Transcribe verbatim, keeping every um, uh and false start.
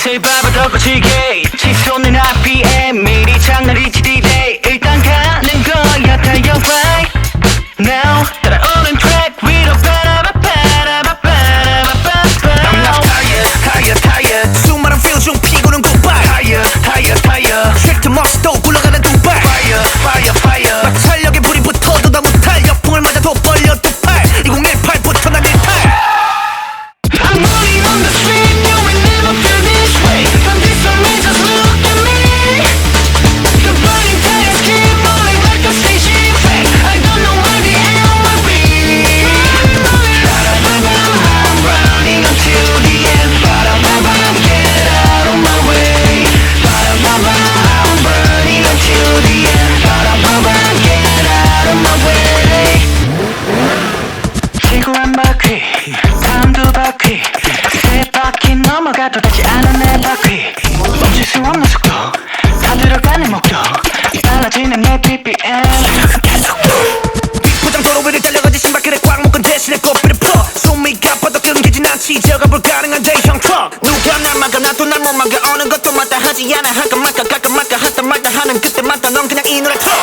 제일 바보 더 거칠게 치솟는 알피엠 미리 장난이지 D-Day 일단 가는 거야 달려 right now 따라오는 트랙 위로 빠라바빠라바빠라바빠빠 I'm not tired, tired, tired 수많은 feel 중 피고는 goodbye Tired, tired, tired 트랙트 멋도 굴러가는 두발 Fire, fire, fire 마찰력에 불이 붙어도 다 못할 역풍을 맞아도 벌려 두팔 이공일팔부터 난 일탈 I'm running on the street, you will never feel this way. From this moment, just look at me. The burning tires keep rolling like a station track. I don't know where the end will be. I'm running until the end. Get out of my way. I'm burning until the end. Get out of my way. 지구 한 바퀴, 다음 두 바퀴, 세 바퀴 넘어가도 닿지 않은 내 바퀴. 멈출 수 없는 속도, 다 들어가는 목도, 빨라지는 내 비피엠. 비포장 도로 위를 달려가지 신발끈에 꽉 묶은 대신에 꽃비를 풀어 숨이 가빠도 끊기진 않지 저가 불가능한 대형 트럭 누가 날 막아 나도 날 못 막아 어느 것도 맞다 하지 않아 할까 말까 갈까 말까 하다 말다 하는 그때마다 넌 그냥 이 노래 틀어